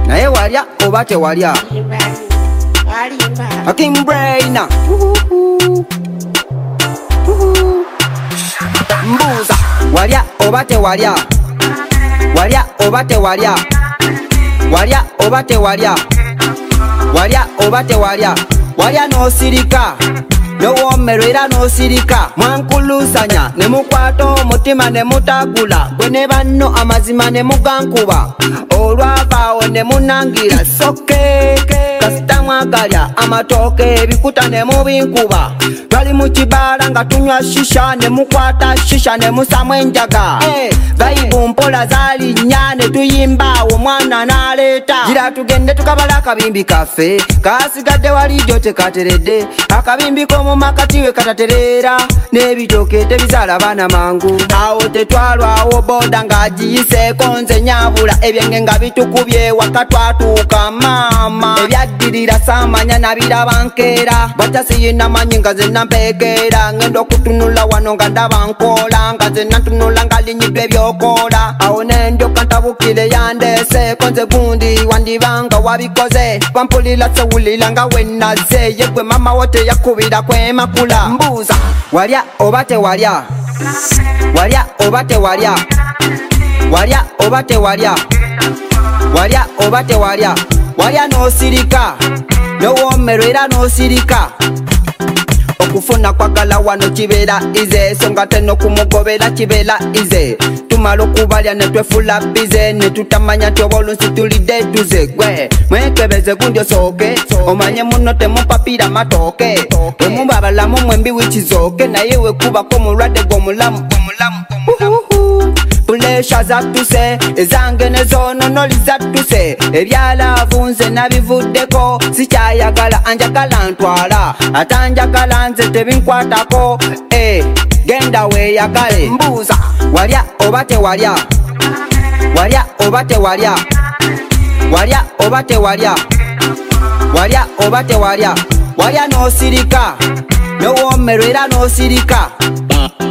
naye walya oba tewalya Hakim Brainer mbuuza walya oba tewalya walya oba tewalya walya oba tewalya walya oba tewalya walya n'osirika n'owoomerwa era n'osirika mwankulusanya ne mukwata omutima ne mutagula gwe ne banno amazima ne mugankuba olwavaawo ne munangira soke kasita mwagalya amatooke ebikuta ne mubinkuba twali mu kibaala nga tunywa shisha ne mukwata shisha ne musamu enjaga vayibu mpola zalinnya ne tuyimba omwana n'aleeta gira tugende tukabala akabimbi kaffe kasigadde wali jo tekateredde akabimbi k'omu makati we katatereera n'ebitooke tebizaala baana mangu awo tetwalwawo boda ng'agiyiseeko nze nyabula ebyenge nga bitukubye waka twatuuka maama ebyaddirira saamanya nabiraba nkeera bwatasiyina manyi nga zenna mpeekeera ngenda okutunula wano nga ndaba nkoola nga zenna ntunula nga linnyidwa ebyokoola awo nendyoka ntabukire yandeeseeko nze gundi wandibanga wabikoze pampulira sewulira nga wennaze yegwe mama wo teyakubira kwemakula mbuuza walya oba tewalya walya oba tewalya walya oba tewalya walya oba tewalya walya n'osirika n'owoomerwa era n'osirika okufuna kwagala wano kibeera ize so nga te n'okumugobera kibeera ize tumala okubalya ne twefula bize ne tutamanya nti oba olunsi tulidde tuze gwe mwekebeze gundi osooke omanye muno temupapira matooke bwe muba abalamu mwembi wikizooke naye wekubako mulwadde gw'omulamu Pulesha zattuse ezange ne zoonono lizattuse ebyalaavu nze nabivuddeko sikyayagala anjagala ntwala ate anjagala nze tebinkwatako genda weeyagale mbuuza walya oba tewalya walya oba tewalya walya oba tewalya walya oba tewalya walya n'osirika n'owoomerwa era n'osirika